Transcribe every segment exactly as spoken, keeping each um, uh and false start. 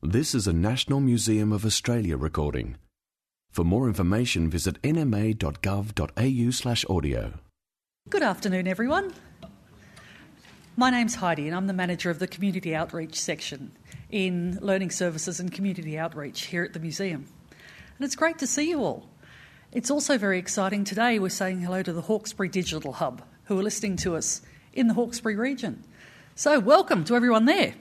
This is a National Museum of Australia recording. For more information, visit n m a dot gov dot a u slash audio. Good afternoon, everyone. My name's Heidi and I'm the manager of the Community Outreach section in Learning Services and Community Outreach here at the museum. And it's great to see you all. It's also very exciting today we're saying hello to the Hawkesbury Digital Hub, who are listening to us in the Hawkesbury region. So welcome to everyone there.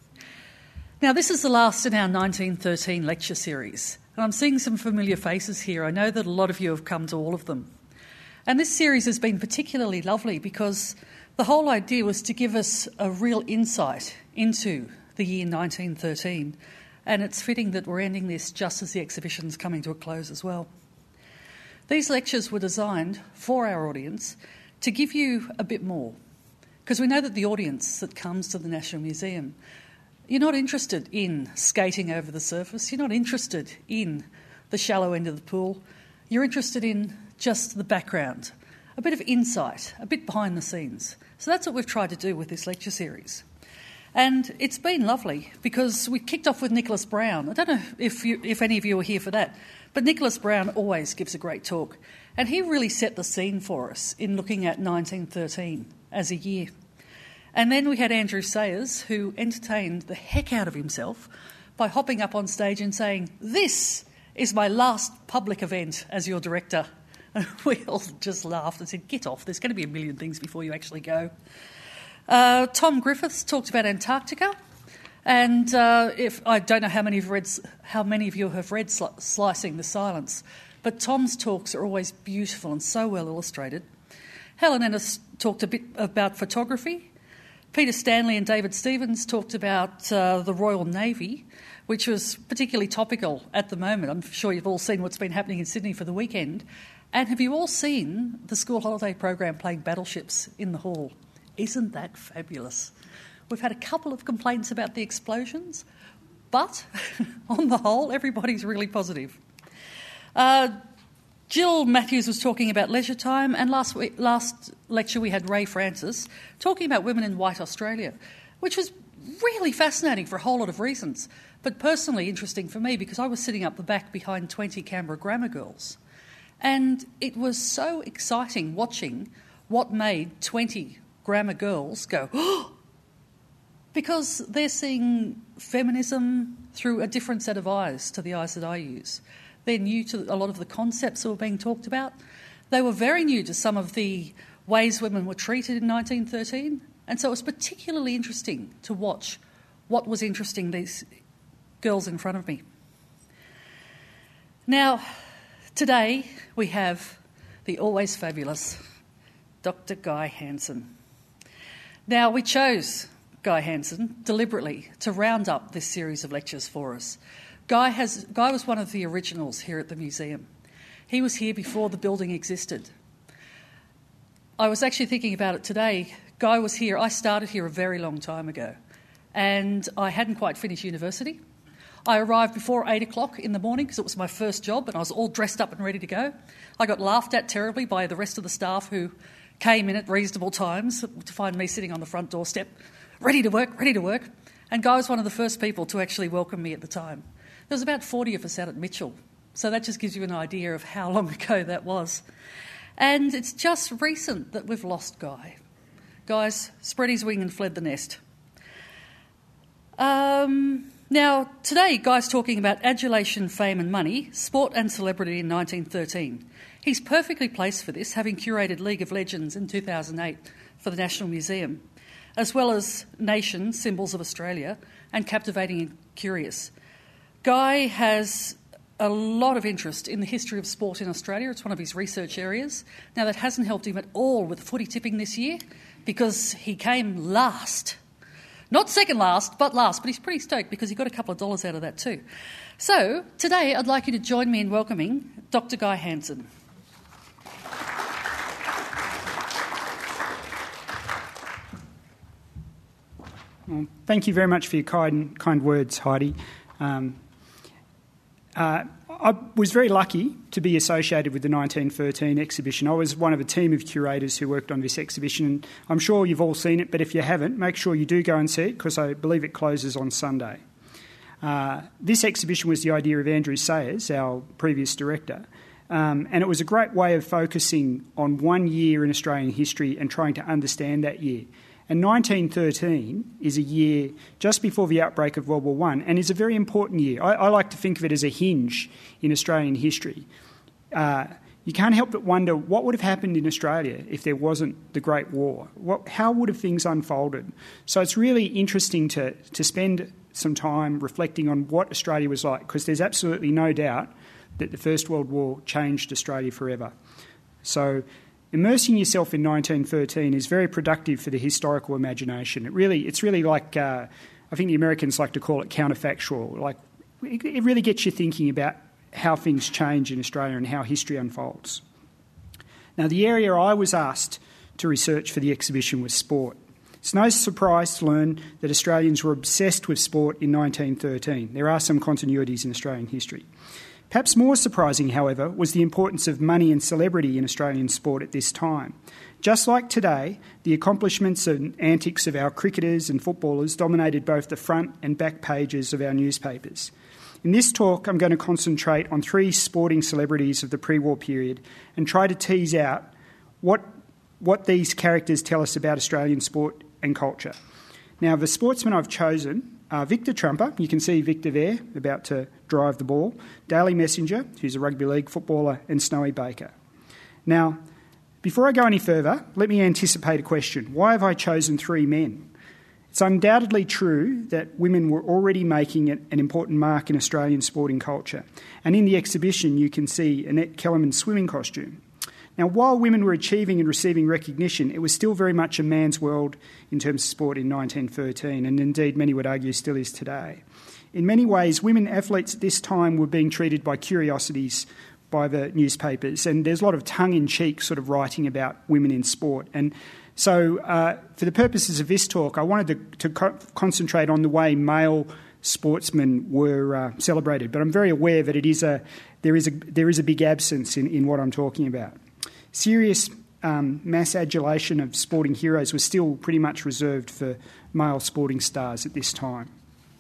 Now, this is the last in our nineteen thirteen lecture series, and I'm seeing some familiar faces here. I know that a lot of you have come to all of them. And this series has been particularly lovely because the whole idea was to give us a real insight into the year nineteen thirteen, and it's fitting that we're ending this just as the exhibition's coming to a close as well. These lectures were designed for our audience to give you a bit more, because we know that the audience that comes to the National Museum, you're not interested in skating over the surface, you're not interested in the shallow end of the pool, you're interested in just the background, a bit of insight, a bit behind the scenes. So that's what we've tried to do with this lecture series. And it's been lovely because we kicked off with Nicholas Brown. I don't know if you, if any of you were here for that, but Nicholas Brown always gives a great talk. And he really set the scene for us in looking at nineteen thirteen as a year. And then we had Andrew Sayers, who entertained the heck out of himself by hopping up on stage and saying, "This is my last public event as your director." And we all just laughed and said, "Get off, there's going to be a million things before you actually go." Uh, Tom Griffiths talked about Antarctica, and uh, if I don't know how many, of read, how many of you have read Sli- Slicing the Silence, but Tom's talks are always beautiful and so well illustrated. Helen Ennis talked a bit about photography. Peter Stanley and David Stevens talked about uh, the Royal Navy, which was particularly topical at the moment. I'm sure you've all seen what's been happening in Sydney for the weekend. And have you all seen the school holiday program playing battleships in the hall? Isn't that fabulous? We've had a couple of complaints about the explosions, but on the whole, everybody's really positive. Uh, Jill Matthews was talking about leisure time, and last week, last lecture we had Ray Francis talking about women in white Australia, which was really fascinating for a whole lot of reasons, but personally interesting for me because I was sitting up the back behind twenty Canberra grammar girls, and it was so exciting watching what made twenty grammar girls go, "Oh!" because they're seeing feminism through a different set of eyes to the eyes that I use. They're new to a lot of the concepts that were being talked about. They were very new to some of the ways women were treated in nineteen thirteen, and so it was particularly interesting to watch what was interesting these girls in front of me. Now, today we have the always fabulous Doctor Guy Hansen. Now, we chose Guy Hansen deliberately to round up this series of lectures for us. Guy has Guy was one of the originals here at the museum. He was here before the building existed. I was actually thinking about it today. Guy was here. I started here a very long time ago, and I hadn't quite finished university. I arrived before eight o'clock in the morning because it was my first job, and I was all dressed up and ready to go. I got laughed at terribly by the rest of the staff who came in at reasonable times to find me sitting on the front doorstep, ready to work, ready to work. And Guy was one of the first people to actually welcome me at the time. There was about forty of us out at Mitchell, so that just gives you an idea of how long ago that was. And it's just recent that we've lost Guy. Guy's spread his wing and fled the nest. Um, now, today Guy's talking about adulation, fame and money, sport and celebrity in nineteen thirteen. He's perfectly placed for this, having curated League of Legends in two thousand eight for the National Museum, as well as Nation, Symbols of Australia, and Captivating and Curious. Guy has a lot of interest in the history of sport in Australia. It's one of his research areas. Now, that hasn't helped him at all with footy tipping this year because he came last. Not second last, but last. But he's pretty stoked because he got a couple of dollars out of that too. So, today I'd like you to join me in welcoming Doctor Guy Hansen. Well, thank you very much for your kind, kind words, Heidi. Um, uh, I was very lucky to be associated with the nineteen thirteen exhibition. I was one of a team of curators who worked on this exhibition, and I'm sure you've all seen it, but if you haven't, make sure you do go and see it because I believe it closes on Sunday. Uh, this exhibition was the idea of Andrew Sayers, our previous director, um, and it was a great way of focusing on one year in Australian history and trying to understand that year. And nineteen thirteen is a year just before the outbreak of World War One and is a very important year. I, I like to think of it as a hinge in Australian history. Uh, you can't help but wonder what would have happened in Australia if there wasn't the Great War. What, how would have things unfolded? So it's really interesting to, to spend some time reflecting on what Australia was like, because there's absolutely no doubt that the First World War changed Australia forever. So immersing yourself in nineteen thirteen is very productive for the historical imagination. It really, it's really like, uh, I think the Americans like to call it counterfactual. Like, it, it really gets you thinking about how things change in Australia and how history unfolds. Now, the area I was asked to research for the exhibition was sport. It's no surprise to learn that Australians were obsessed with sport in nineteen thirteen. There are some continuities in Australian history. Perhaps more surprising, however, was the importance of money and celebrity in Australian sport at this time. Just like today, the accomplishments and antics of our cricketers and footballers dominated both the front and back pages of our newspapers. In this talk, I'm going to concentrate on three sporting celebrities of the pre-war period and try to tease out what, what these characters tell us about Australian sport and culture. Now, the sportsmen I've chosen are Victor Trumper. You can see Victor there, about to drive the ball. Daly Messenger, who's a rugby league footballer, and Snowy Baker. Now, before I go any further, let me anticipate a question. Why have I chosen three men? It's undoubtedly true that women were already making an important mark in Australian sporting culture. And in the exhibition, you can see Annette Kellerman's swimming costume. Now, while women were achieving and receiving recognition, it was still very much a man's world in terms of sport in nineteen thirteen, and indeed many would argue still is today. In many ways, women athletes at this time were being treated by curiosities by the newspapers, and there's a lot of tongue-in-cheek sort of writing about women in sport. And so uh, for the purposes of this talk, I wanted to, to co- concentrate on the way male sportsmen were uh, celebrated, but I'm very aware that it is a there is a there is a big absence in, in what I'm talking about. Serious um, mass adulation of sporting heroes was still pretty much reserved for male sporting stars at this time.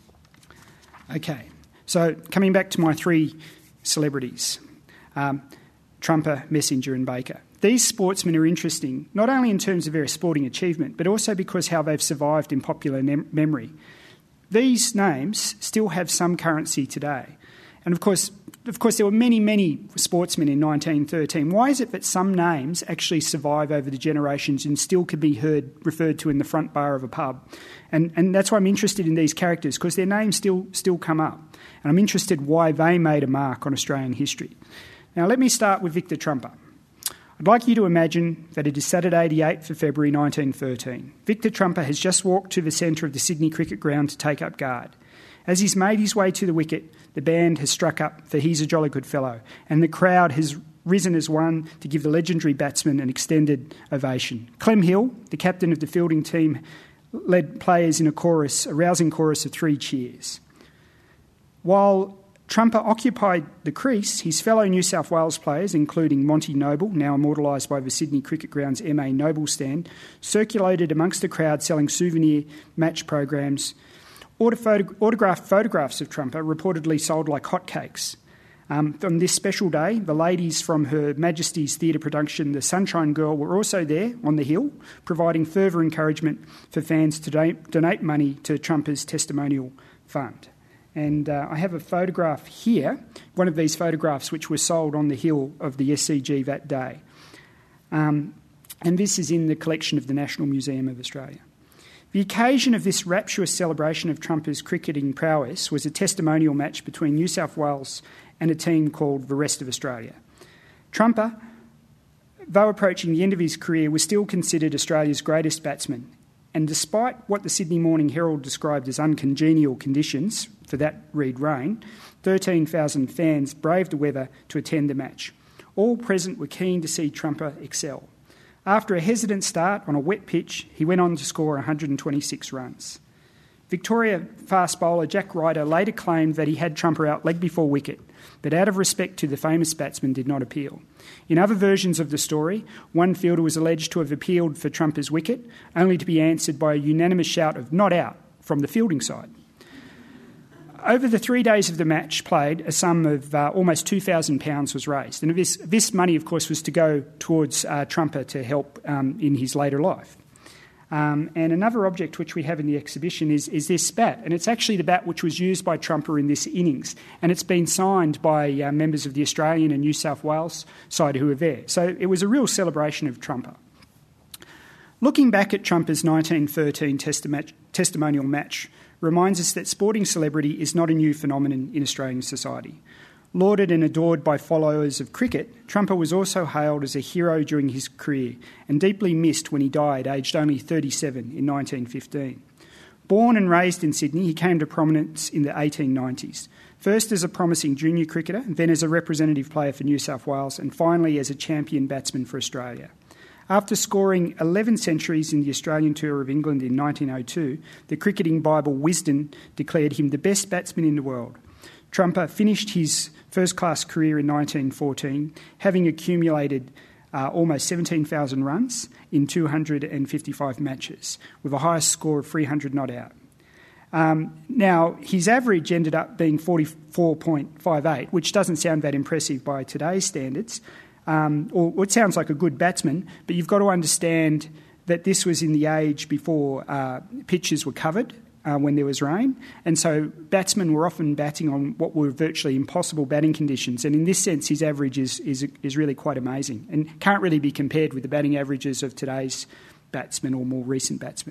Okay, so coming back to my three celebrities, um, Trumper, Messenger and Baker. These sportsmen are interesting, not only in terms of their sporting achievement, but also because how they've survived in popular mem- memory. These names still have some currency today. And of course, of course, there were many, many sportsmen in nineteen thirteen. Why is it that some names actually survive over the generations and still can be heard referred to in the front bar of a pub? And, and that's why I'm interested in these characters, because their names still, still come up. And I'm interested why they made a mark on Australian history. Now, let me start with Victor Trumper. I'd like you to imagine that it is Saturday the eighth of February nineteen thirteen. Victor Trumper has just walked to the centre of the Sydney cricket ground to take up guard. As he's made his way to the wicket, the band has struck up for He's a Jolly Good Fellow, and the crowd has risen as one to give the legendary batsman an extended ovation. Clem Hill, the captain of the fielding team, led players in a chorus, a rousing chorus of three cheers. While Trumper occupied the crease, his fellow New South Wales players, including Monty Noble, now immortalised by the Sydney Cricket Ground's M A Noble stand, circulated amongst the crowd selling souvenir match programs. Autographed photographs of Trumper reportedly sold like hotcakes. Um, on this special day, the ladies from Her Majesty's theatre production, The Sunshine Girl, were also there on the hill, providing further encouragement for fans to donate, donate money to Trumper's testimonial fund. And uh, I have a photograph here, one of these photographs which was sold on the hill of the S C G that day. Um, and this is in the collection of the National Museum of Australia. The occasion of this rapturous celebration of Trumper's cricketing prowess was a testimonial match between New South Wales and a team called the Rest of Australia. Trumper, though approaching the end of his career, was still considered Australia's greatest batsman. And despite what the Sydney Morning Herald described as uncongenial conditions, for that read rain, thirteen thousand fans braved the weather to attend the match. All present were keen to see Trumper excel. After a hesitant start on a wet pitch, he went on to score one hundred twenty-six runs. Victoria fast bowler Jack Ryder later claimed that he had Trumper out leg before wicket, but out of respect to the famous batsman did not appeal. In other versions of the story, one fielder was alleged to have appealed for Trumper's wicket, only to be answered by a unanimous shout of "not out" from the fielding side. over the three days of the match played, a sum of uh, almost two thousand pounds was raised. And this, this money, of course, was to go towards uh, Trumper to help um, in his later life. Um, and another object which we have in the exhibition is, is this bat. And it's actually the bat which was used by Trumper in this innings. And it's been signed by uh, members of the Australian and New South Wales side who were there. So it was a real celebration of Trumper. Looking back at Trumper's nineteen thirteen testi- testimonial match reminds us that sporting celebrity is not a new phenomenon in Australian society. Lauded and adored by followers of cricket, Trumper was also hailed as a hero during his career and deeply missed when he died, aged only thirty-seven, in nineteen fifteen. Born and raised in Sydney, he came to prominence in the eighteen nineties, first as a promising junior cricketer, then as a representative player for New South Wales, and finally as a champion batsman for Australia. After scoring eleven centuries in the Australian Tour of England in nineteen oh two, the cricketing Bible Wisden declared him the best batsman in the world. Trumper finished his first-class career in nineteen fourteen, having accumulated uh, almost seventeen thousand runs in two hundred fifty-five matches, with a highest score of three hundred not out. Um, now, his average ended up being forty-four point five eight, which doesn't sound that impressive by today's standards, um, or it sounds like a good batsman, but you've got to understand that this was in the age before uh, pitches were covered, Uh, when there was rain, and so batsmen were often batting on what were virtually impossible batting conditions, and in this sense his average is, is, is really quite amazing and can't really be compared with the batting averages of today's batsmen or more recent batsmen.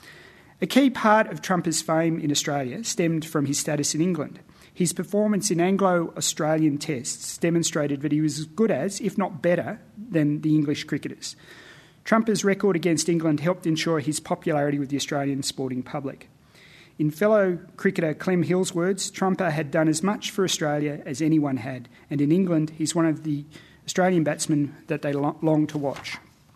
A key part of Trumper's fame in Australia stemmed from his status in England. His performance in Anglo-Australian tests demonstrated that he was as good as, if not better, than the English cricketers. Trumper's record against England helped ensure his popularity with the Australian sporting public. In fellow cricketer Clem Hill's words, Trumper had done as much for Australia as anyone had, and in England he's one of the Australian batsmen that they long to watch.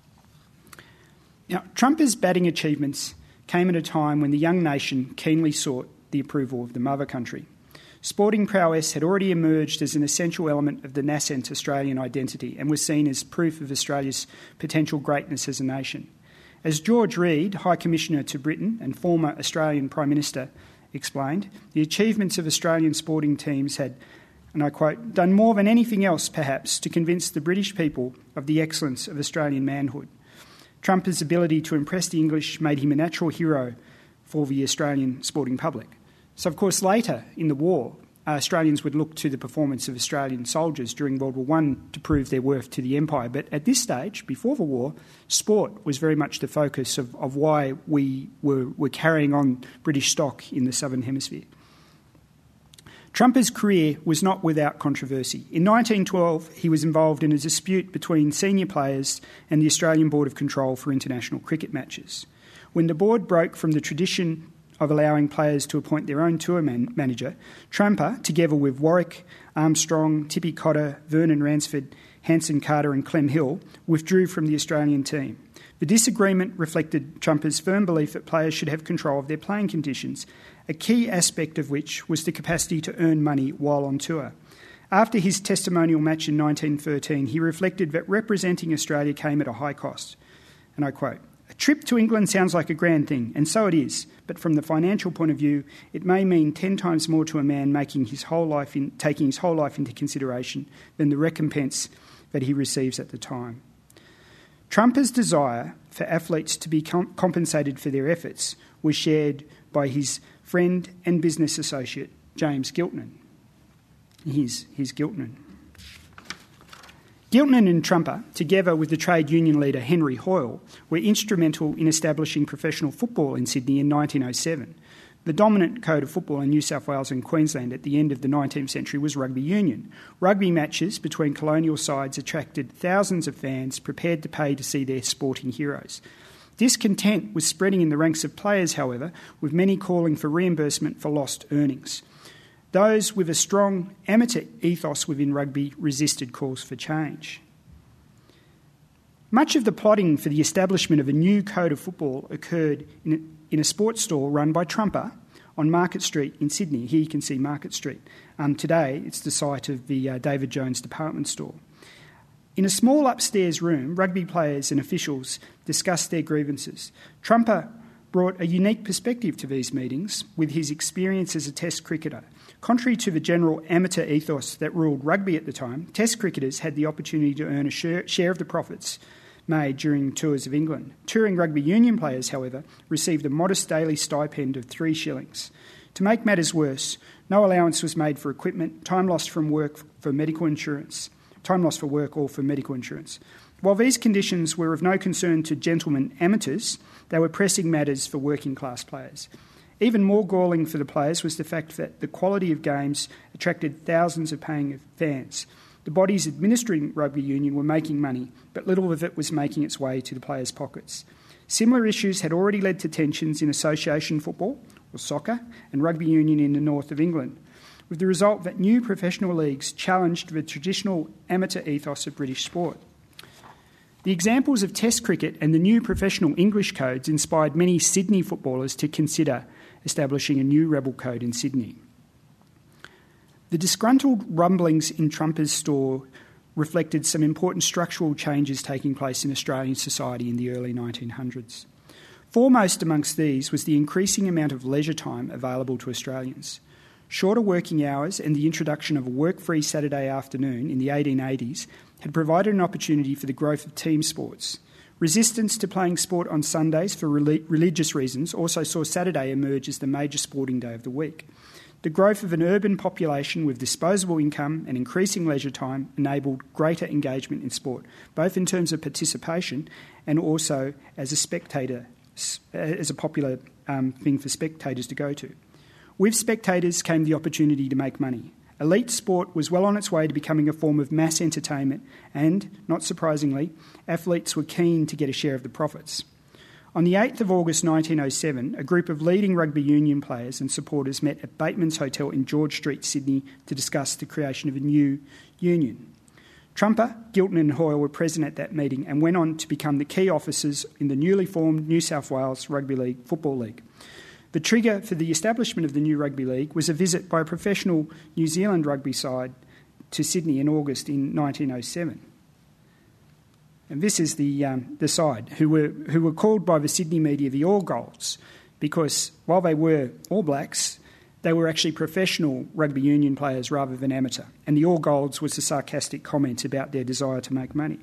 Now, Trumper's batting achievements came at a time when the young nation keenly sought the approval of the mother country. Sporting prowess had already emerged as an essential element of the nascent Australian identity and was seen as proof of Australia's potential greatness as a nation. As George Reid, High Commissioner to Britain and former Australian Prime Minister, explained, the achievements of Australian sporting teams had, and I quote, done more than anything else, perhaps, to convince the British people of the excellence of Australian manhood. Trumper's ability to impress the English made him a natural hero for the Australian sporting public. So, of course, later in the war, Uh, Australians would look to the performance of Australian soldiers during World War One to prove their worth to the Empire. But at this stage, before the war, sport was very much the focus of, of why we were, were carrying on British stock in the Southern Hemisphere. Trumper's career was not without controversy. In nineteen twelve, he was involved in a dispute between senior players and the Australian Board of Control for international cricket matches. When the board broke from the tradition of allowing players to appoint their own tour man- manager, Trumper, together with Warwick, Armstrong, Tippy Cotter, Vernon Ransford, Hanson Carter and Clem Hill, withdrew from the Australian team. The disagreement reflected Trumper's firm belief that players should have control of their playing conditions, a key aspect of which was the capacity to earn money while on tour. After his testimonial match in nineteen thirteen, he reflected that representing Australia came at a high cost. And I quote, "A trip to England sounds like a grand thing, and so it is, but from the financial point of view, it may mean ten times more to a man making his whole life in, taking his whole life into consideration than the recompense that he receives at the time." Trumper's desire for athletes to be com- compensated for their efforts was shared by his friend and business associate, James Giltinan. Here's, here's Giltinan. Giltinan and Trumper, together with the trade union leader Henry Hoyle, were instrumental in establishing professional football in Sydney in nineteen oh seven. The dominant code of football in New South Wales and Queensland at the end of the nineteenth century was rugby union. Rugby matches between colonial sides attracted thousands of fans prepared to pay to see their sporting heroes. Discontent was spreading in the ranks of players, however, with many calling for reimbursement for lost earnings. Those with a strong amateur ethos within rugby resisted calls for change. Much of the plotting for the establishment of a new code of football occurred in a, in a sports store run by Trumper on Market Street in Sydney. Here you can see Market Street. Um, today it's the site of the uh, David Jones department store. In a small upstairs room, rugby players and officials discussed their grievances. Trumper brought a unique perspective to these meetings with his experience as a test cricketer, Contrary to the general amateur ethos that ruled rugby at the time, Test cricketers had the opportunity to earn a share, share of the profits made during tours of England. Touring rugby union players, however, received a modest daily stipend of three shillings. To make matters worse, no allowance was made for equipment, time lost from work for medical insurance, time lost for work or for medical insurance. While these conditions were of no concern to gentlemen amateurs, they were pressing matters for working class players. Even more galling for the players was the fact that the quality of games attracted thousands of paying fans. The bodies administering rugby union were making money, but little of it was making its way to the players' pockets. Similar issues had already led to tensions in association football, or soccer, and rugby union in the north of England, with the result that new professional leagues challenged the traditional amateur ethos of British sport. The examples of Test cricket and the new professional English codes inspired many Sydney footballers to consider establishing a new rebel code in Sydney. The disgruntled rumblings in Trumpers' store reflected some important structural changes taking place in Australian society in the early nineteen hundreds. Foremost amongst these was the increasing amount of leisure time available to Australians. Shorter working hours and the introduction of a work-free Saturday afternoon in the eighteen eighties had provided an opportunity for the growth of team sports. Resistance to playing sport on Sundays for rel- religious reasons also saw Saturday emerge as the major sporting day of the week. The growth of an urban population with disposable income and increasing leisure time enabled greater engagement in sport, both in terms of participation and also as a spectator, as a popular um, thing for spectators to go to. With spectators came the opportunity to make money. Elite sport was well on its way to becoming a form of mass entertainment and, not surprisingly, athletes were keen to get a share of the profits. On the eighth of August nineteen oh seven, a group of leading rugby union players and supporters met at Bateman's Hotel in George Street, Sydney, to discuss the creation of a new union. Trumper, Gilton and Hoyle were present at that meeting and went on to become the key officers in the newly formed New South Wales Rugby League Football League. The trigger for the establishment of the new rugby league was a visit by a professional New Zealand rugby side to Sydney in August in nineteen oh seven. And this is the um, the side who were who were called by the Sydney media the All Golds, because while they were All Blacks, they were actually professional rugby union players rather than amateur. And the All Golds was a sarcastic comment about their desire to make money.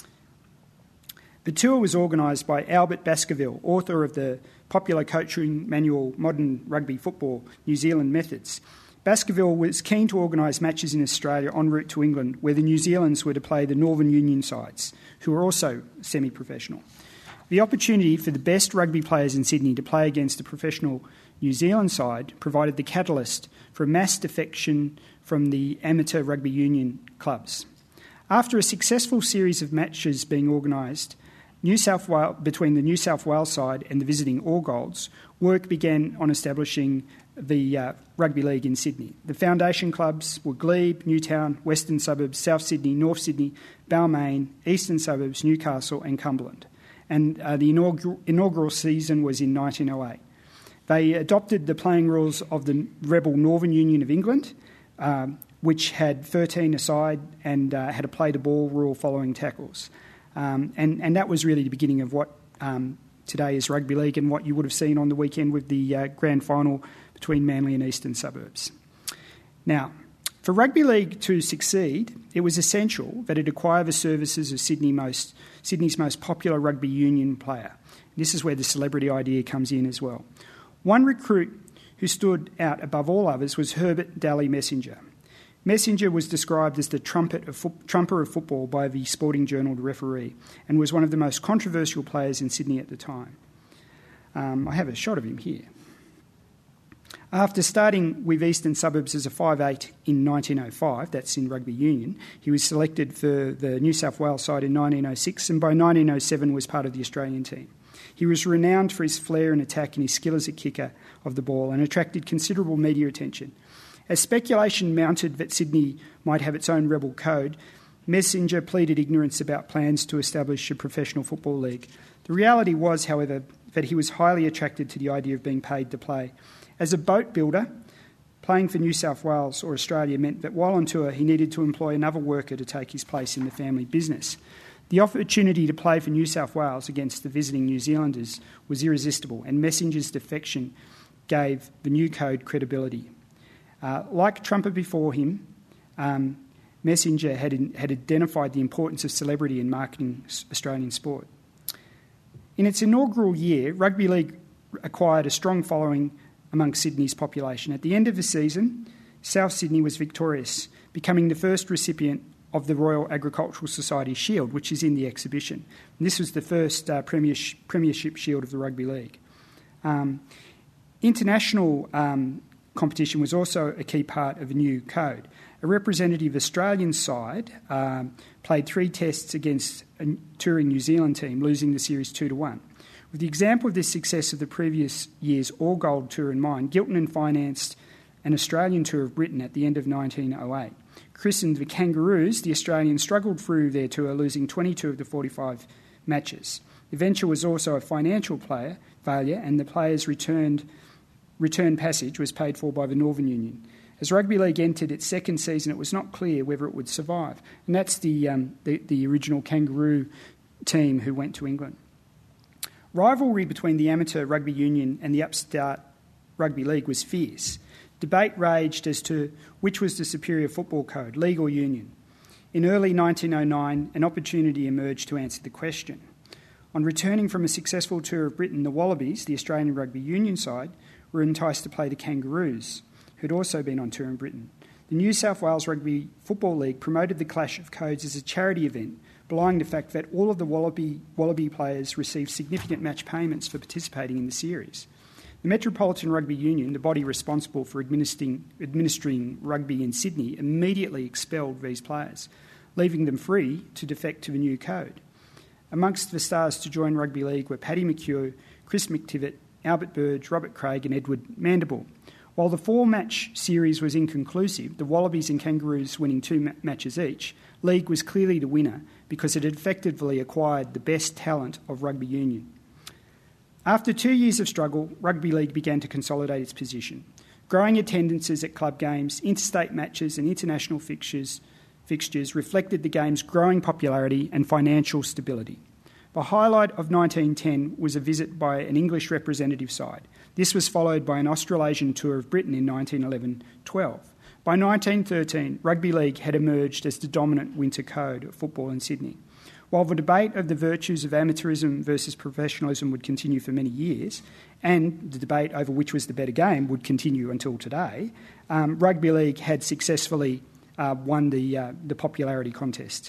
The tour was organised by Albert Baskerville, author of the popular coaching manual Modern Rugby Football, New Zealand Methods. Baskerville was keen to organise matches in Australia en route to England, where the New Zealanders were to play the Northern Union sides, who were also semi-professional. The opportunity for the best rugby players in Sydney to play against a professional New Zealand side provided the catalyst for a mass defection from the amateur rugby union clubs. After a successful series of matches being organised New South Wales, between the New South Wales side and the visiting All Golds, work began on establishing the uh, rugby league in Sydney. The foundation clubs were Glebe, Newtown, Western Suburbs, South Sydney, North Sydney, Balmain, Eastern Suburbs, Newcastle and Cumberland. And uh, the inaugural, inaugural season was in nineteen oh eight. They adopted the playing rules of the rebel Northern Union of England, um, which had thirteen aside and uh, had a play-the-ball rule following tackles. Um, and, and that was really the beginning of what um, today is rugby league and what you would have seen on the weekend with the uh, grand final between Manly and Eastern Suburbs. Now, for rugby league to succeed, it was essential that it acquire the services of Sydney most, Sydney's most popular rugby union player. This is where the celebrity idea comes in as well. One recruit who stood out above all others was Herbert Daly Messenger. Messenger was described as the trumpet of fo- trumper of football by the Sporting Journal referee and was one of the most controversial players in Sydney at the time. Um, I have a shot of him here. After starting with Eastern Suburbs as a five eight in nineteen oh five, that's in rugby union, he was selected for the New South Wales side in nineteen oh six and by nineteen oh seven was part of the Australian team. He was renowned for his flair and attack and his skill as a kicker of the ball and attracted considerable media attention. As speculation mounted that Sydney might have its own rebel code, Messenger pleaded ignorance about plans to establish a professional football league. The reality was, however, that he was highly attracted to the idea of being paid to play. As a boat builder, playing for New South Wales or Australia meant that while on tour he needed to employ another worker to take his place in the family business. The opportunity to play for New South Wales against the visiting New Zealanders was irresistible, and Messenger's defection gave the new code credibility. Uh, like Trumper before him, um, Messenger had, in, had identified the importance of celebrity in marketing Australian sport. In its inaugural year, rugby league acquired a strong following among Sydney's population. At the end of the season, South Sydney was victorious, becoming the first recipient of the Royal Agricultural Society Shield, which is in the exhibition. And this was the first uh, premiership, premiership shield of the rugby league. Um, international um, competition was also a key part of a new code. A representative Australian side um, played three tests against a touring New Zealand team, losing the series two to one. With the example of the success of the previous year's all-gold tour in mind, Giltinan financed an Australian tour of Britain at the end of nineteen oh eight. Christened the Kangaroos, the Australians struggled through their tour, losing twenty-two of the forty-five matches. The venture was also a financial player failure, and the players' returned return passage was paid for by the Northern Union. As rugby league entered its second season, it was not clear whether it would survive, and that's the um, the, the original Kangaroo team who went to England. Rivalry between the amateur rugby union and the upstart rugby league was fierce. Debate raged as to which was the superior football code, league or union. In early nineteen oh nine, an opportunity emerged to answer the question. On returning from a successful tour of Britain, the Wallabies, the Australian rugby union side, were enticed to play the Kangaroos, who had also been on tour in Britain. The New South Wales Rugby Football League promoted the clash of codes as a charity event, belying the fact that all of the Wallaby, Wallaby players received significant match payments for participating in the series. The Metropolitan Rugby Union, the body responsible for administering, administering rugby in Sydney, immediately expelled these players, leaving them free to defect to the new code. Amongst the stars to join rugby league were Paddy McHugh, Chris McTivitt, Albert Burge, Robert Craig and Edward Mandible. While the four-match series was inconclusive, the Wallabies and Kangaroos winning two ma- matches each, league was clearly the winner because it had effectively acquired the best talent of rugby union. After two years of struggle, rugby league began to consolidate its position. Growing attendances at club games, interstate matches and international fixtures, fixtures reflected the game's growing popularity and financial stability. The highlight of nineteen ten was a visit by an English representative side. This was followed by an Australasian tour of Britain in nineteen eleven twelve. By nineteen thirteen, rugby league had emerged as the dominant winter code of football in Sydney. While the debate of the virtues of amateurism versus professionalism would continue for many years, and the debate over which was the better game would continue until today, um, rugby league had successfully uh, won the, uh, the popularity contest.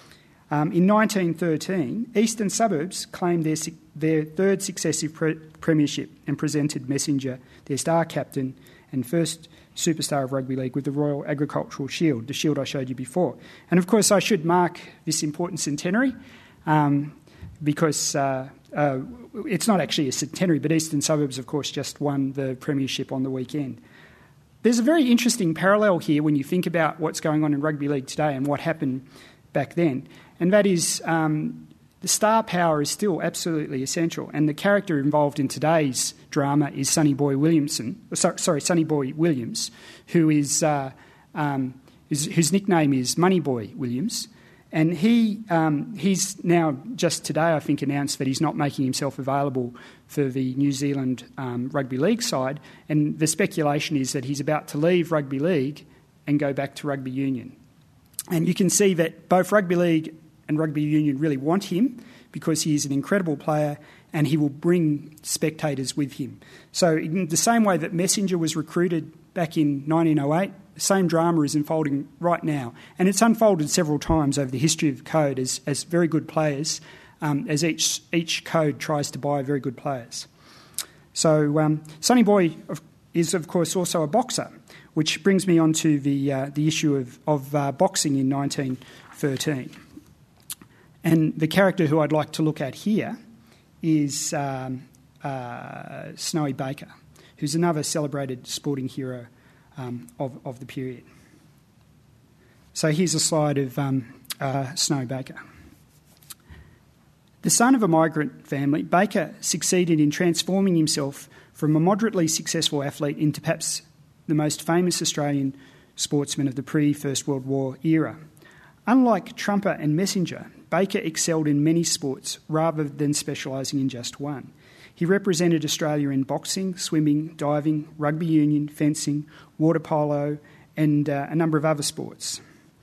Um, in nineteen thirteen, Eastern Suburbs claimed their, their third successive pre- premiership and presented Messenger, their star captain and first superstar of rugby league, with the Royal Agricultural Shield, the shield I showed you before. And of course I should mark this important centenary um, because uh, uh, it's not actually a centenary, but Eastern Suburbs of course just won the premiership on the weekend. There's a very interesting parallel here when you think about what's going on in rugby league today and what happened back then, and that is um, the star power is still absolutely essential, and the character involved in today's drama is Sonny Boy Williamson. Sorry, sorry Sonny Boy Williams, who is, uh, um, is whose nickname is Money Boy Williams, and he um, he's now just today I think announced that he's not making himself available for the New Zealand um, rugby league side, and the speculation is that he's about to leave rugby league and go back to rugby union. And you can see that both rugby league and rugby union really want him because he is an incredible player and he will bring spectators with him. So in the same way that Messenger was recruited back in nineteen oh eight, the same drama is unfolding right now. And it's unfolded several times over the history of code as, as very good players, um, as each each code tries to buy very good players. So um, Sonny Boy is, of course, also a boxer, which brings me on to the, uh, the issue of, of uh, boxing in nineteen thirteen. And the character who I'd like to look at here is um, uh, Snowy Baker, who's another celebrated sporting hero um, of, of the period. So here's a slide of um, uh, Snowy Baker. The son of a migrant family, Baker succeeded in transforming himself from a moderately successful athlete into perhaps the most famous Australian sportsman of the pre-First World War era. Unlike Trumper and Messenger, Baker excelled in many sports rather than specialising in just one. He represented Australia in boxing, swimming, diving, rugby union, fencing, water polo and uh, a number of other sports,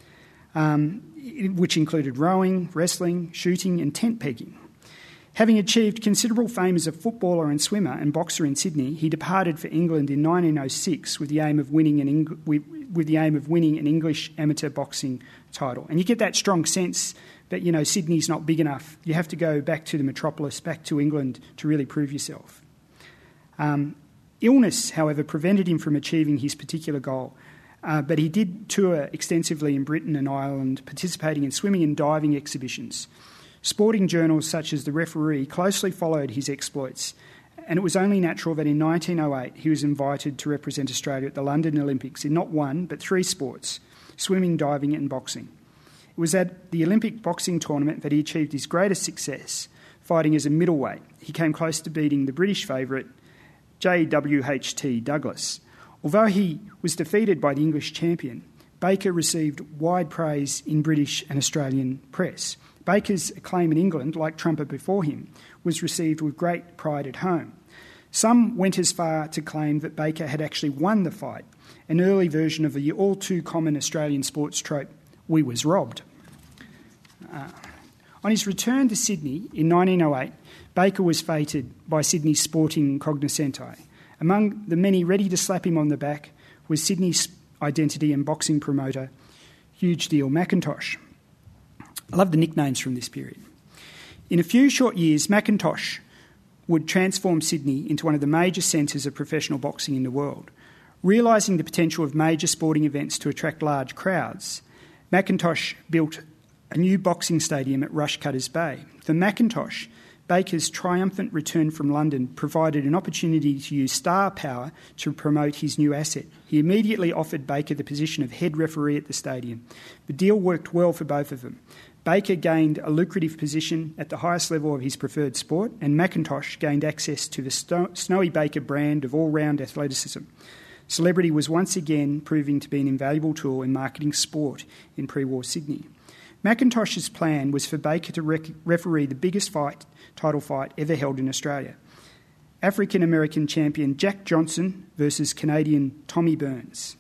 um, which included rowing, wrestling, shooting and tent pegging. Having achieved considerable fame as a footballer and swimmer and boxer in Sydney, he departed for England in nineteen oh six with the aim of winning an Eng- with, with the aim of winning an English amateur boxing title. And you get that strong sense that, you know, Sydney's not big enough. You have to go back to the metropolis, back to England to really prove yourself. Um, illness, however, prevented him from achieving his particular goal. Uh, but he did tour extensively in Britain and Ireland, participating in swimming and diving exhibitions. Sporting journals such as The Referee closely followed his exploits, and it was only natural that in nineteen oh eight he was invited to represent Australia at the London Olympics in not one but three sports: swimming, diving and boxing. It was at the Olympic boxing tournament that he achieved his greatest success, fighting as a middleweight. He came close to beating the British favourite J W H T Douglas. Although he was defeated by the English champion, Baker received wide praise in British and Australian press. Baker's acclaim in England, like Trumper before him, was received with great pride at home. Some went as far to claim that Baker had actually won the fight, an early version of the all-too-common Australian sports trope, "we was robbed." Uh, on his return to Sydney in nineteen oh eight, Baker was feted by Sydney's sporting cognoscenti. Among the many ready to slap him on the back was Sydney's identity and boxing promoter, Huge Deal McIntosh. I love the nicknames from this period. In a few short years, McIntosh would transform Sydney into one of the major centres of professional boxing in the world. Realising the potential of major sporting events to attract large crowds, McIntosh built a new boxing stadium at Rushcutters Bay. For McIntosh, Baker's triumphant return from London provided an opportunity to use star power to promote his new asset. He immediately offered Baker the position of head referee at the stadium. The deal worked well for both of them. Baker gained a lucrative position at the highest level of his preferred sport, and McIntosh gained access to the Sto- Snowy Baker brand of all-round athleticism. Celebrity was once again proving to be an invaluable tool in marketing sport in pre-war Sydney. McIntosh's plan was for Baker to rec- referee the biggest fight, title fight ever held in Australia. African-American champion Jack Johnson versus Canadian Tommy Burns.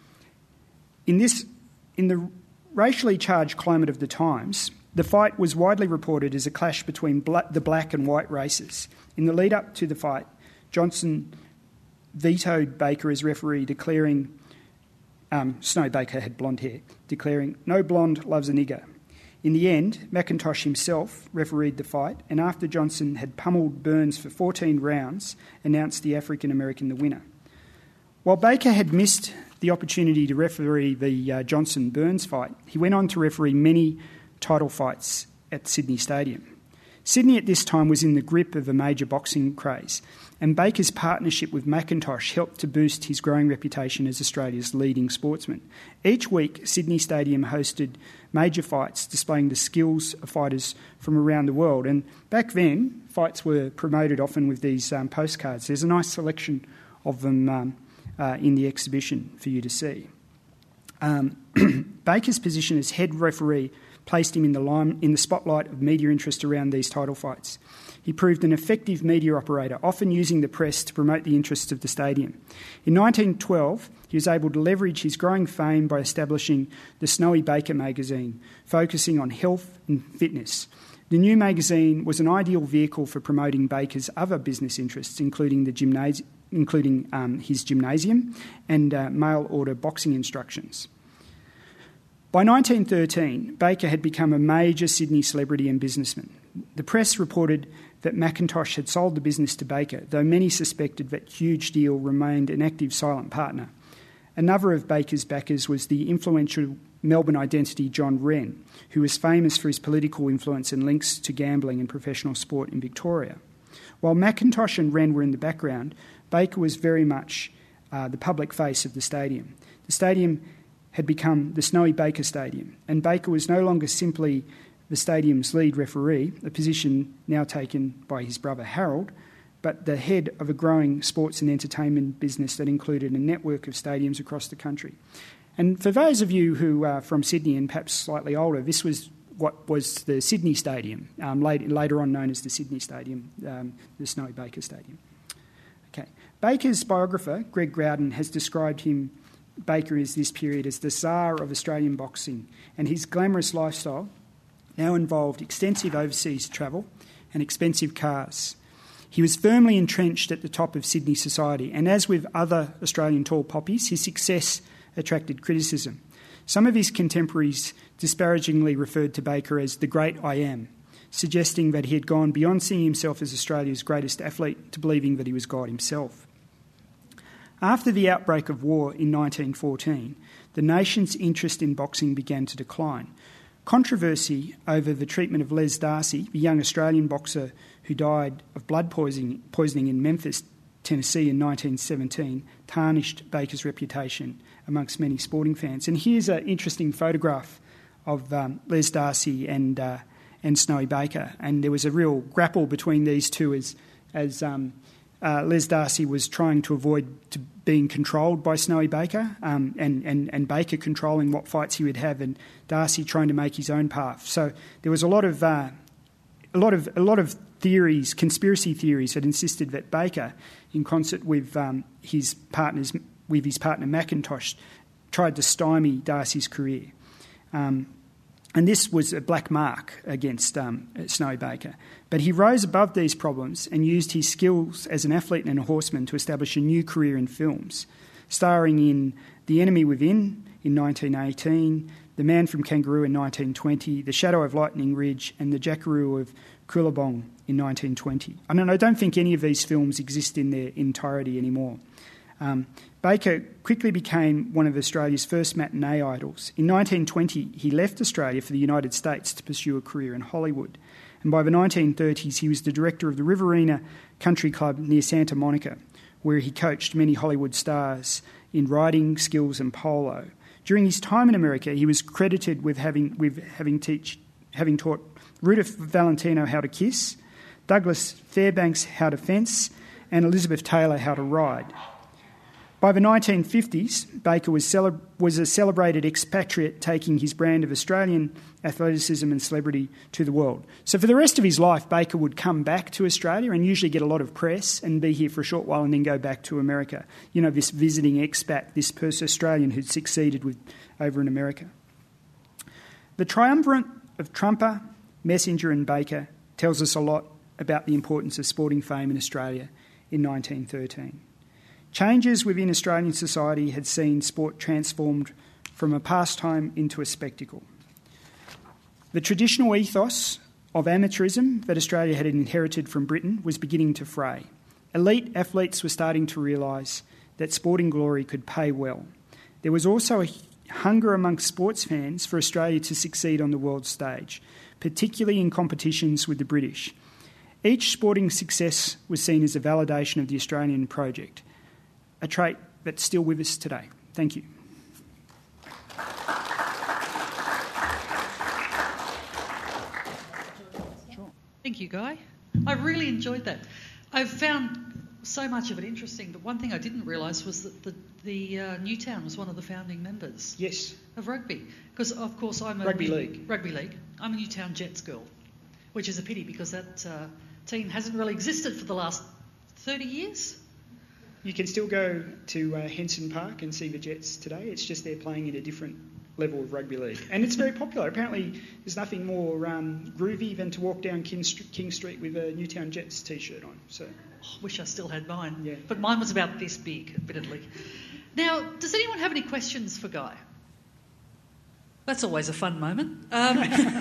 In this, in the racially charged climate of the times, the fight was widely reported as a clash between bla- the black and white races. In the lead-up to the fight, Johnson vetoed Baker as referee, declaring, um, Snow Baker had blonde hair, declaring, "No blonde loves a nigger." In the end, McIntosh himself refereed the fight, and after Johnson had pummeled Burns for fourteen rounds, announced the African-American the winner. While Baker had missed the opportunity to referee the uh, Johnson-Burns fight, he went on to referee many title fights at Sydney Stadium. Sydney at this time was in the grip of a major boxing craze, and Baker's partnership with McIntosh helped to boost his growing reputation as Australia's leading sportsman. Each week, Sydney Stadium hosted major fights displaying the skills of fighters from around the world, and back then, fights were promoted often with these um, postcards. There's a nice selection of them um, uh, in the exhibition for you to see. Um, Baker's position as head referee placed him in the lime, in the spotlight of media interest around these title fights. He proved an effective media operator, often using the press to promote the interests of the stadium. In nineteen twelve, he was able to leverage his growing fame by establishing the Snowy Baker magazine, focusing on health and fitness. The new magazine was an ideal vehicle for promoting Baker's other business interests, including the gymnasi- including um, his gymnasium and uh, mail-order boxing instructions. By nineteen thirteen, Baker had become a major Sydney celebrity and businessman. The press reported that McIntosh had sold the business to Baker, though many suspected that Huge Deal remained an active silent partner. Another of Baker's backers was the influential Melbourne identity John Wren, who was famous for his political influence and links to gambling and professional sport in Victoria. While McIntosh and Wren were in the background, Baker was very much uh, the public face of the stadium. The stadium had become the Snowy Baker Stadium, and Baker was no longer simply the stadium's lead referee, a position now taken by his brother Harold, but the head of a growing sports and entertainment business that included a network of stadiums across the country. And for those of you who are from Sydney and perhaps slightly older, this was what was the Sydney Stadium, um, later, later on known as the Sydney Stadium, um, the Snowy Baker Stadium. Okay. Baker's biographer, Greg Growden, has described him, Baker, as this period as the Tsar of Australian boxing, and his glamorous lifestyle now involved extensive overseas travel and expensive cars. He was firmly entrenched at the top of Sydney society, and as with other Australian tall poppies, his success attracted criticism. Some of his contemporaries disparagingly referred to Baker as the Great I Am, suggesting that he had gone beyond seeing himself as Australia's greatest athlete to believing that he was God himself. After the outbreak of war in nineteen fourteen, the nation's interest in boxing began to decline. Controversy over the treatment of Les Darcy, the young Australian boxer who died of blood poisoning, poisoning in Memphis, Tennessee in nineteen seventeen, tarnished Baker's reputation amongst many sporting fans. And here's an interesting photograph of um, Les Darcy and uh, and Snowy Baker, and there was a real grapple between these two as as um, uh, Les Darcy was trying to avoid to being controlled by Snowy Baker, um, and, and and Baker controlling what fights he would have, and Darcy trying to make his own path. So there was a lot of uh, a lot of a lot of theories, conspiracy theories, that insisted that Baker, in concert with um, his partners, with his partner McIntosh, tried to stymie Darcy's career. Um, And this was a black mark against um, Snowy Baker. But he rose above these problems and used his skills as an athlete and a horseman to establish a new career in films, starring in The Enemy Within in nineteen eighteen, The Man from Kangaroo in nineteen twenty, The Shadow of Lightning Ridge, and The Jackaroo of Coolabong in nineteen twenty. I mean, I don't think any of these films exist in their entirety anymore. Um, Baker quickly became one of Australia's first matinee idols. In nineteen twenty, he left Australia for the United States to pursue a career in Hollywood. And by the nineteen thirties, he was the director of the Riverina Country Club near Santa Monica, where he coached many Hollywood stars in riding, skills and polo. During his time in America, he was credited with having, with having, teach, having taught Rudolph Valentino how to kiss, Douglas Fairbanks how to fence, and Elizabeth Taylor how to ride. By the nineteen fifties, Baker was, cele- was a celebrated expatriate, taking his brand of Australian athleticism and celebrity to the world. So for the rest of his life, Baker would come back to Australia and usually get a lot of press and be here for a short while and then go back to America. You know, this visiting expat, this person Australian who'd succeeded with over in America. The triumvirate of Trumper, Messenger and Baker tells us a lot about the importance of sporting fame in Australia in nineteen thirteen. Changes within Australian society had seen sport transformed from a pastime into a spectacle. The traditional ethos of amateurism that Australia had inherited from Britain was beginning to fray. Elite athletes were starting to realise that sporting glory could pay well. There was also a hunger amongst sports fans for Australia to succeed on the world stage, particularly in competitions with the British. Each sporting success was seen as a validation of the Australian project, a trait that's still with us today. Thank you. Sure. Thank you, Guy. I really enjoyed that. I found so much of it interesting, but one thing I didn't realise was that the, the uh, Newtown was one of the founding members Yes. of rugby. Because, of course, I'm a... Rugby league. Rugby league. I'm a Newtown Jets girl, which is a pity because that uh, team hasn't really existed for the last thirty years. You can still go to uh, Henson Park and see the Jets today. It's just they're playing at a different level of rugby league. And it's very popular. Apparently there's nothing more um, groovy than to walk down King, St- King Street with a Newtown Jets T-shirt on. So, oh, wish I still had mine. Yeah. But mine was about this big, admittedly. Now, does anyone have any questions for Guy? That's always a fun moment. Um,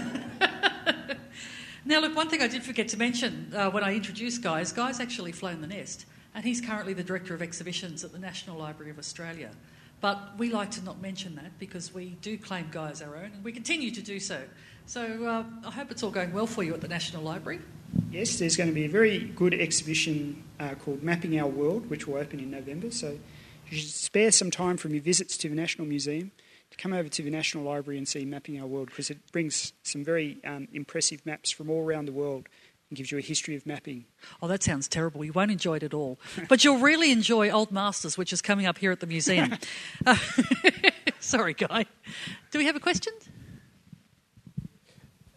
now, look, one thing I did forget to mention uh, when I introduced Guy is Guy's actually flown the nest. And he's currently the Director of Exhibitions at the National Library of Australia. But we like to not mention that because we do claim Guy as our own and we continue to do so. So uh, I hope it's all going well for you at the National Library. Yes, there's going to be a very good exhibition uh, called Mapping Our World, which will open in November. So you should spare some time from your visits to the National Museum to come over to the National Library and see Mapping Our World, because it brings some very um, impressive maps from all around the world and gives you a history of mapping. Oh, that sounds terrible. You won't enjoy it at all. But you'll really enjoy Old Masters, which is coming up here at the museum. uh, sorry, Guy. Do we have a question?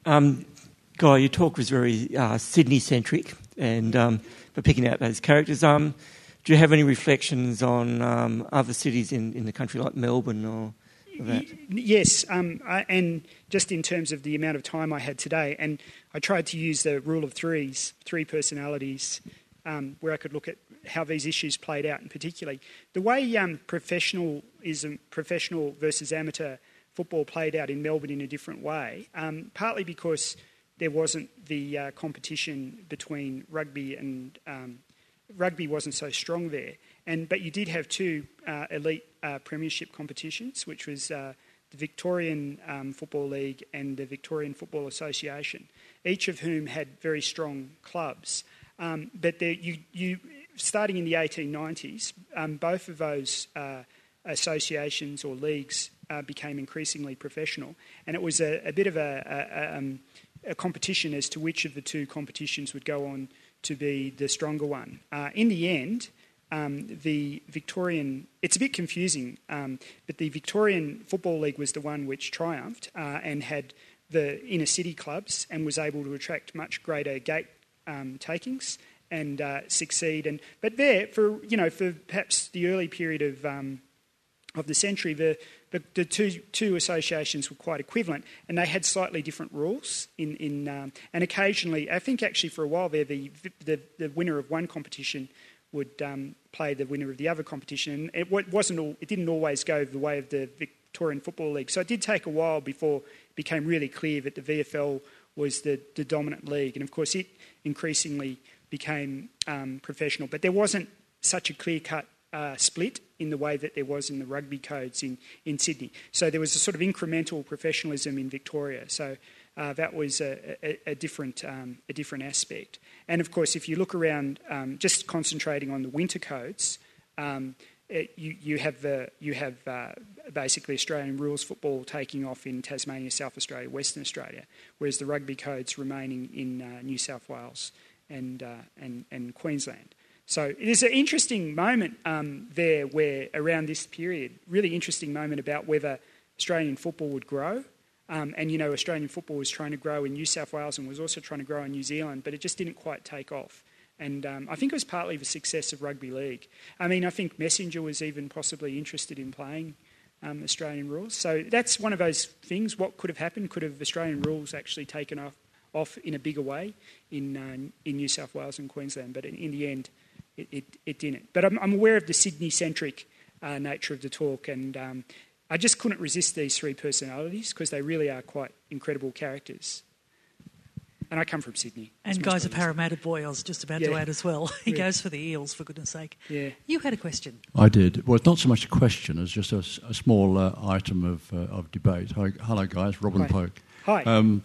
Um, Guy, your talk was very uh, Sydney-centric, and um, for picking out those characters. Um, do you have any reflections on um, other cities in, in the country, like Melbourne or that? Yes, um, I, and just in terms of the amount of time I had today, and I tried to use the rule of threes, three personalities, um, where I could look at how these issues played out, and particularly the way um, professionalism, professional versus amateur football played out in Melbourne in a different way, um, partly because there wasn't the uh, competition between rugby and um, rugby wasn't so strong there, and but you did have two uh, elite uh, premiership competitions, which was uh, the Victorian um, Football League and the Victorian Football Association, each of whom had very strong clubs. Um, but there, you, you, starting in the eighteen nineties, um, both of those uh, associations or leagues uh, became increasingly professional, and it was a, a bit of a, a, um, a competition as to which of the two competitions would go on to be the stronger one. Uh, in the end, um, the Victorian, it's a bit confusing, um, but the Victorian Football League was the one which triumphed uh, and had the inner city clubs and was able to attract much greater gate um, takings and uh, succeed. And but there, for you know, for perhaps the early period of um, of the century, the the, the two two associations were quite equivalent, and they had slightly different rules. In in um, and occasionally, I think actually for a while there, the the, the winner of one competition would um, play the winner of the other competition. And it wasn't all, it didn't always go the way of the Victorian Football League. So it did take a while before it became really clear that the V F L was the, the dominant league, and of course it increasingly became um, professional. But there wasn't such a clear-cut uh, split in the way that there was in the rugby codes in, in Sydney. So there was a sort of incremental professionalism in Victoria. So uh, that was a, a, a different um, a different aspect. And of course, if you look around, um, just concentrating on the winter codes, um, it, you, you have the you have uh, basically Australian rules football taking off in Tasmania, South Australia, Western Australia, whereas the rugby codes remaining in uh, New South Wales and uh, and and Queensland. So there's an interesting moment um, there where around this period, really interesting moment about whether Australian football would grow. Um, and, you know, Australian football was trying to grow in New South Wales and was also trying to grow in New Zealand, but it just didn't quite take off. And um, I think it was partly the success of rugby league. I mean, I think Messenger was even possibly interested in playing um, Australian rules. So that's one of those things. What could have happened? Could have Australian rules actually taken off, off in a bigger way in uh, in New South Wales and Queensland? But in, in the end, it, it, it didn't. But I'm, I'm aware of the Sydney-centric uh, nature of the talk, and um, I just couldn't resist these three personalities because they really are quite incredible characters. And I come from Sydney. And Guy's a Parramatta boy, I was just about yeah. to add as well. He yeah. goes for the Eels, for goodness sake. Yeah. You had a question. I did. Well, it's not so much a question as just a, a small uh, item of uh, of debate. Hi, hello, guys. Robin Hi. Polk. Hi. Um,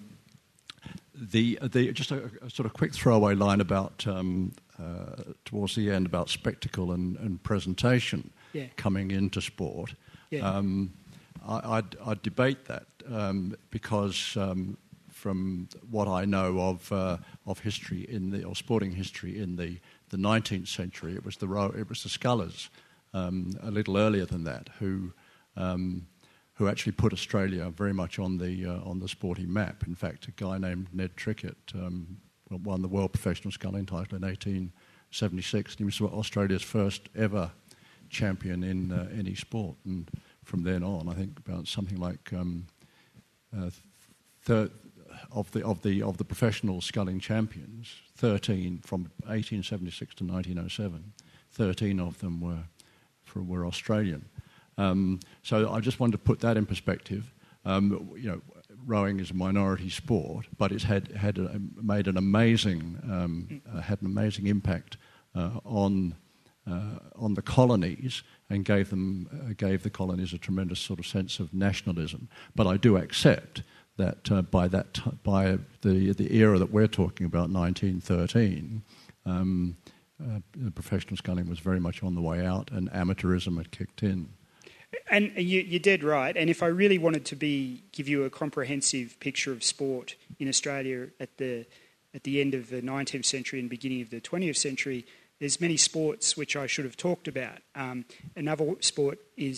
the the just a, a sort of quick throwaway line about um, uh, towards the end about spectacle and, and presentation yeah. coming into sport. Yeah. Um, I, I'd, I'd debate that um, because um, from what I know of uh, of history in the or sporting history in the, the nineteenth century, it was the it was the scullers um, a little earlier than that who um, who actually put Australia very much on the uh, on the sporting map. In fact, a guy named Ned Trickett um, won the World Professional Sculling title in eighteen seventy-six. He was Australia's first ever champion in uh, any sport, and from then on, I think about something like um, uh, thir- of the of the of the professional sculling champions, thirteen from eighteen seventy-six to nineteen oh seven, thirteen of them were for, were Australian. Um, so I just wanted to put that in perspective. Um, you know, rowing is a minority sport, but it's had had a, made an amazing um, uh, had an amazing impact uh, on. Uh, on the colonies and gave them uh, gave the colonies a tremendous sort of sense of nationalism. But I do accept that uh, by that t- by the the era that we're talking about, nineteen thirteen, um, uh, professional sculling was very much on the way out, and amateurism had kicked in. And you, you're dead right. And if I really wanted to be give you a comprehensive picture of sport in Australia at the at the end of the nineteenth century and beginning of the twentieth century, there's many sports which I should have talked about. Um, another sport is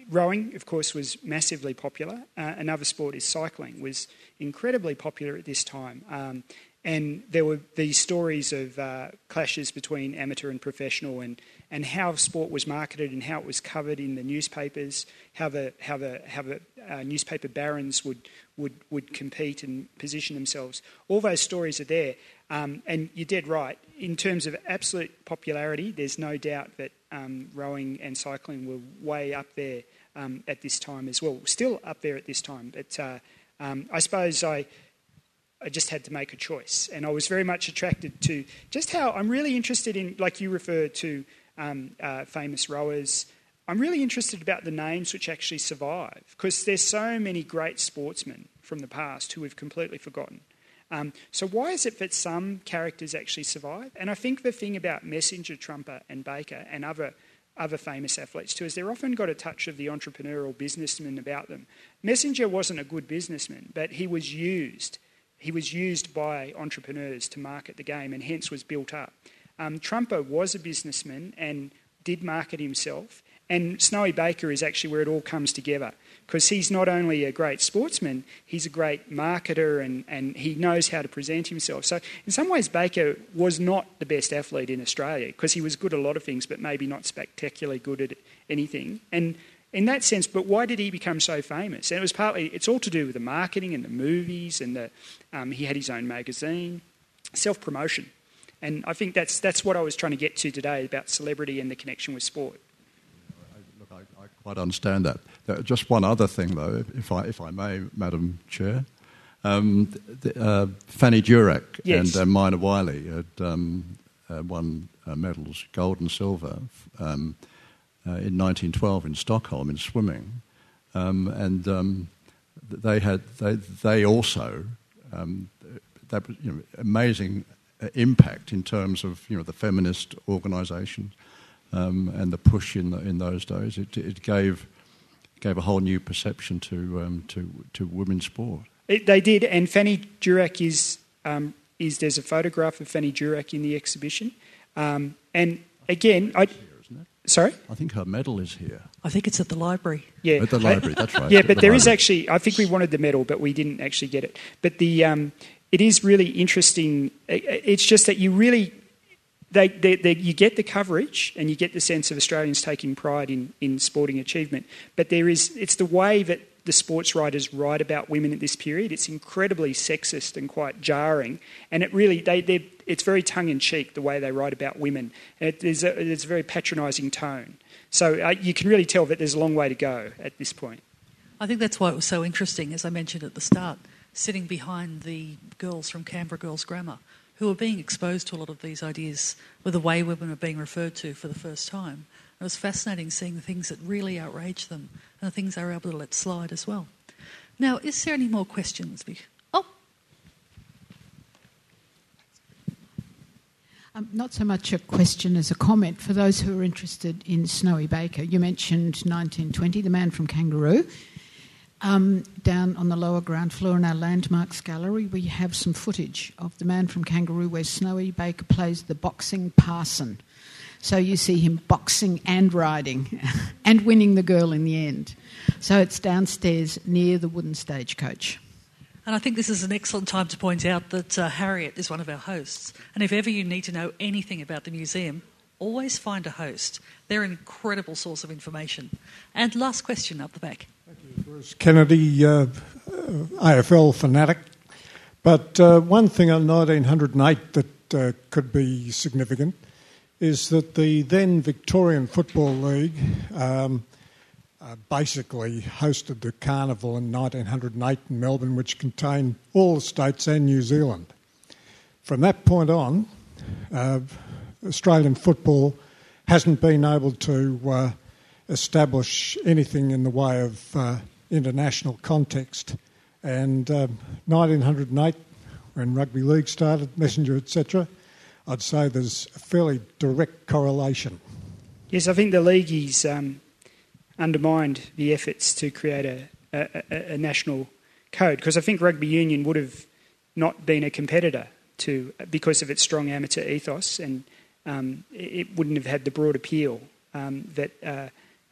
rowing, of course, was massively popular. Uh, another sport is cycling, was incredibly popular at this time. Um, and there were these stories of uh, clashes between amateur and professional, and, and how sport was marketed and how it was covered in the newspapers, how the how the how the uh, newspaper barons would would would compete and position themselves. All those stories are there, um, and you're dead right. In terms of absolute popularity, there's no doubt that um, rowing and cycling were way up there um, at this time as well. Still up there at this time, but uh, um, I suppose I. I just had to make a choice, and I was very much attracted to just how I'm really interested in, like you refer to um, uh, famous rowers, I'm really interested about the names which actually survive, because there's so many great sportsmen from the past who we've completely forgotten. Um, so why is it that some characters actually survive? And I think the thing about Messenger, Trumper and Baker and other other famous athletes too is they're often got a touch of the entrepreneurial businessman about them. Messenger wasn't a good businessman, but he was used. He was used by entrepreneurs to market the game, and hence was built up. Um, Trumper was a businessman and did market himself, and Snowy Baker is actually where it all comes together, because he's not only a great sportsman, he's a great marketer, and, and he knows how to present himself. So in some ways Baker was not the best athlete in Australia, because he was good at a lot of things but maybe not spectacularly good at anything. And in that sense, but why did he become so famous? And it was partly, it's all to do with the marketing and the movies, and the, um, he had his own magazine, self-promotion. And I think that's that's what I was trying to get to today about celebrity and the connection with sport. Look, I, I quite understand that. Uh, just one other thing, though, if I if I may, Madam Chair. Um, the, uh, Fanny Durack yes. and uh, Mina Wiley had um, uh, won uh, medals, gold and silver, um, Uh, in nineteen twelve in Stockholm in swimming, um, and um, they had they they also um, that you know, amazing impact in terms of you know the feminist organisations um, and the push in the, in those days. It, it gave gave a whole new perception to um, to to women's sport. It, they did, and Fanny Durack is um, is there's a photograph of Fanny Durack in the exhibition, um, and again I. Sorry? I think her medal is here. I think it's at the library. Yeah, at the library. That's right. Yeah, but the there library. is actually. I think we wanted the medal, but we didn't actually get it. But the um, it is really interesting. It's just that you really they, they, they you get the coverage and you get the sense of Australians taking pride in in sporting achievement. But there is it's the way that the sports writers write about women at this period. It's incredibly sexist and quite jarring, and it really they they it's very tongue in cheek the way they write about women. It is a, it's a very patronising tone. So uh, you can really tell that there's a long way to go at this point. I think that's why it was so interesting, as I mentioned at the start, sitting behind the girls from Canberra Girls Grammar, who are being exposed to a lot of these ideas with the way women are being referred to for the first time. It was fascinating seeing the things that really outrage them and the things they were able to let slide as well. Now, is there any more questions? Oh. Um, not so much a question as a comment. For those who are interested in Snowy Baker, you mentioned nineteen twenty, the man from Kangaroo. Um, down on the lower ground floor in our Landmarks Gallery, we have some footage of the man from Kangaroo where Snowy Baker plays the boxing parson. So you see him boxing and riding and winning the girl in the end. So it's downstairs near the wooden stagecoach. And I think this is an excellent time to point out that uh, Harriet is one of our hosts. And if ever you need to know anything about the museum, always find a host. They're an incredible source of information. And last question up the back. Thank you. Bruce Kennedy, uh, A F L fanatic. But uh, one thing on nineteen oh eight that uh, could be significant is that the then Victorian Football League um, uh, basically hosted the carnival in nineteen oh eight in Melbourne, which contained all the states and New Zealand. From that point on, uh, Australian football hasn't been able to uh, establish anything in the way of uh, international context. And um, nineteen oh eight, when rugby league started, Messenger, et cetera, I'd say there's a fairly direct correlation. Yes, I think the leagueies um, undermined the efforts to create a, a, a national code, because I think rugby union would have not been a competitor to because of its strong amateur ethos, and um, it wouldn't have had the broad appeal um, that uh,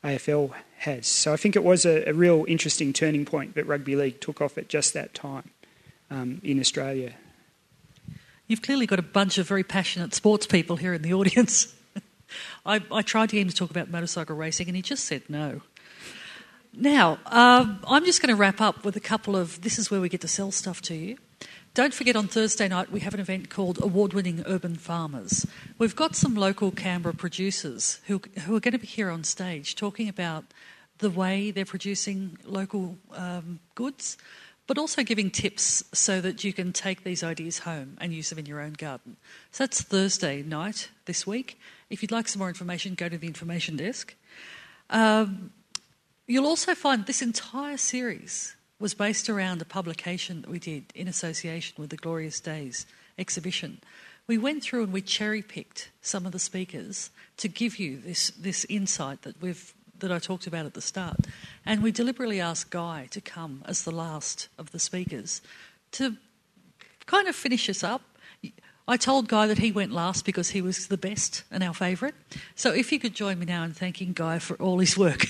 A F L has. So I think it was a, a real interesting turning point that rugby league took off at just that time um, in Australia. You've clearly got a bunch of very passionate sports people here in the audience. I, I tried to get him to talk about motorcycle racing and he just said no. Now, um, I'm just going to wrap up with a couple of, this is where we get to sell stuff to you. Don't forget on Thursday night we have an event called Award-Winning Urban Farmers. We've got some local Canberra producers who, who are going to be here on stage talking about the way they're producing local um, goods, but also giving tips so that you can take these ideas home and use them in your own garden. So that's Thursday night this week. If you'd like some more information, go to the information desk. Um, you'll also find this entire series was based around a publication that we did in association with the Glorious Days exhibition. We went through and we cherry-picked some of the speakers to give you this, this insight that we've that I talked about at the start. And we deliberately asked Guy to come as the last of the speakers to kind of finish us up. I told Guy that he went last because he was the best and our favourite. So if you could join me now in thanking Guy for all his work.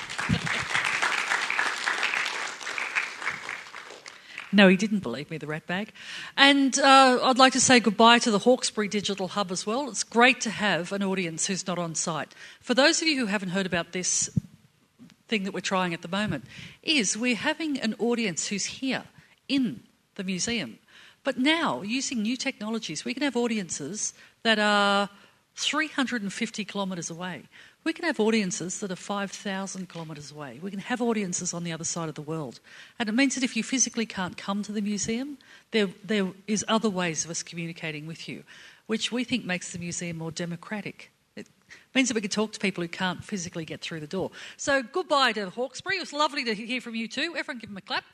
No, he didn't believe me, the ratbag. And uh, I'd like to say goodbye to the Hawkesbury Digital Hub as well. It's great to have an audience who's not on site. For those of you who haven't heard about this thing that we're trying at the moment, is we're having an audience who's here in the museum. But now, using new technologies, we can have audiences that are three hundred fifty kilometres away. We can have audiences that are five thousand kilometres away. We can have audiences on the other side of the world. And it means that if you physically can't come to the museum, there, there is other ways of us communicating with you, which we think makes the museum more democratic. It means that we can talk to people who can't physically get through the door. So goodbye to Hawkesbury. It was lovely to hear from you too. Everyone give them a clap.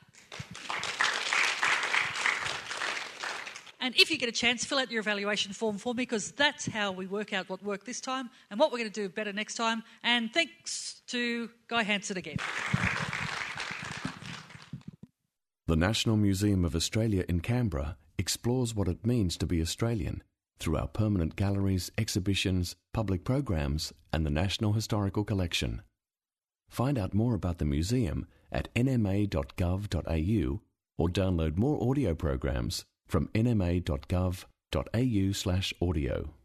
And if you get a chance, fill out your evaluation form for me, because that's how we work out what worked this time and what we're going to do better next time. And thanks to Guy Hansen again. The National Museum of Australia in Canberra explores what it means to be Australian through our permanent galleries, exhibitions, public programs and the National Historical Collection. Find out more about the museum at n m a dot gov dot a u or download more audio programs from n m a dot gov dot a u slash audio.